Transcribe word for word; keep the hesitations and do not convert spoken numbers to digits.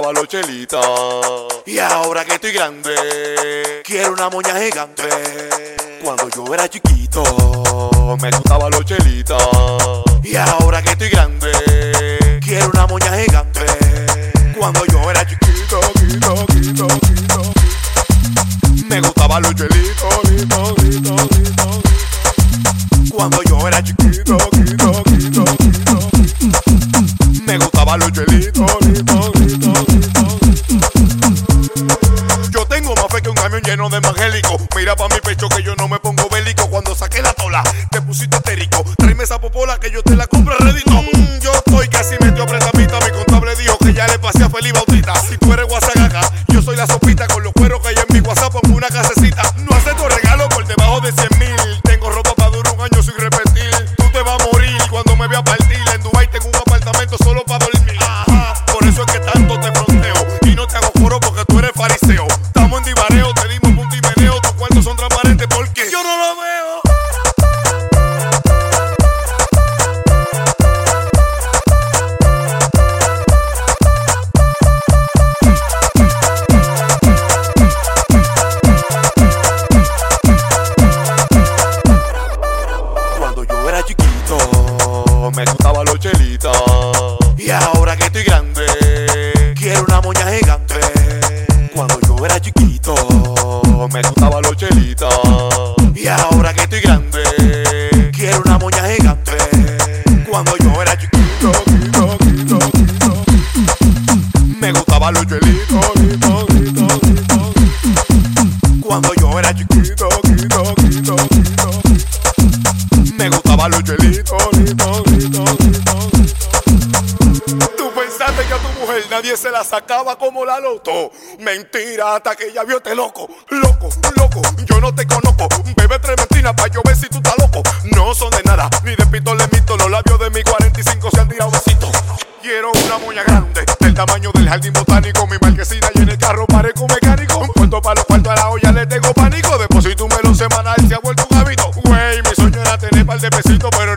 gustaba los chelitos. Y ahora que estoy grande, quiero una moña gigante. Cuando yo era chiquito, me gustaba los chelitos. Y ahora que estoy grande, quiero una moña gigante. Cuando yo era chiquito, quito, quito, quito, me gustaba los chelitos, quito, quito, quito. Cuando yo era chiquito, quito, quito, quito, me gustaba los chelitos, quito, quito, quito. Yo tengo más fe que un camión lleno de evangélicos. Mira pa' mi pecho que yo no me pongo bélico. Cuando saqué la tola, te pusiste histérico. Tráeme esa popola que yo te la compro redito. Mm, yo estoy casi metido a pretamita. Mi contable dijo que ya le pasé a Feliz Bautista. Si tú eres guasagaga, yo soy la sopita. Con los cueros que hay en mi WhatsApp pongo una casecita. No acepto regalo por debajo de cien mil. Tengo ropa para durar un año sin repetir. Tú te vas a morir cuando me veas partir. En Dubai tengo un apartamento solo para dormir. Ajá, por eso es que tanto te fronteo. Y no te hago coro porque tú eres fariseo. Estamos en divareo, te dimos punto y meneo. Tus cuartos son transparentes porque yo no lo veo. Me gustaba los chelitos. Y ahora que estoy grande, quiero una moña gigante. Cuando yo era chiquito, me gustaba los chelitos. Y ahora que estoy grande, quiero una moña gigante. Cuando yo era chiquito, quito, quito, quito, me gustaba los chelitos, quito, quito, quito. Cuando yo era chiquito, quito, quito, quito, me gustaba los chelitos, quito, quito, quito. Tú pensaste que a tu mujer nadie se la sacaba como la loto. Mentira, hasta que ella vio este loco. Loco, loco, yo no te conozco. Bebe trementina pa' yo ver si tú estás loco. No son de nada, ni de pito le mito. Los labios de mi cuarenta y cinco se han tirado besitos. Quiero una moña grande, del tamaño del jardín botánico. Mi marquesina y en el carro parezco mecánico. Un puesto para los cuartos a la olla le tengo pánico. Deposito un melón semanal, se ha vuelto un hábito. Güey, mi sueño era tener par de pesitos, pero